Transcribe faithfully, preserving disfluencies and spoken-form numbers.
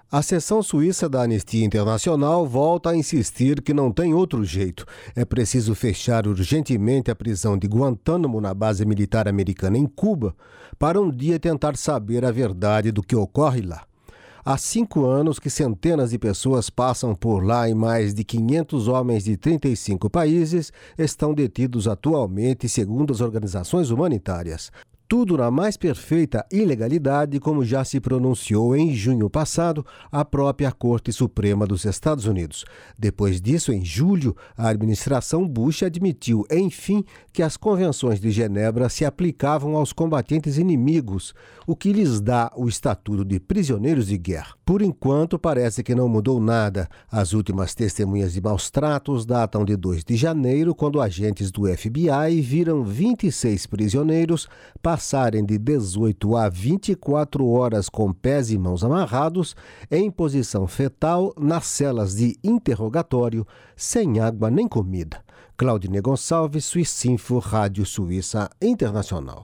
A seção suíça da Anistia Internacional volta a insistir que não tem outro jeito. É preciso fechar urgentemente a prisão de Guantánamo na base militar americana em Cuba para um dia tentar saber a verdade do que ocorre lá. Há cinco anos que centenas de pessoas passam por lá e mais de quinhentos homens de trinta e cinco países estão detidos atualmente, segundo as organizações humanitárias. Tudo na mais perfeita ilegalidade, como já se pronunciou em junho passado a própria Corte Suprema dos Estados Unidos. Depois disso, em julho, a administração Bush admitiu, enfim, que as convenções de Genebra se aplicavam aos combatentes inimigos, o que lhes dá o estatuto de prisioneiros de guerra. Por enquanto, parece que não mudou nada. As últimas testemunhas de maus tratos datam de dois de janeiro, quando agentes do F B I viram vinte e seis prisioneiros passarem de dezoito a vinte e quatro horas com pés e mãos amarrados, em posição fetal, nas celas de interrogatório, sem água nem comida. Claudine Gonçalves, Suissinfo, Rádio Suíça Internacional.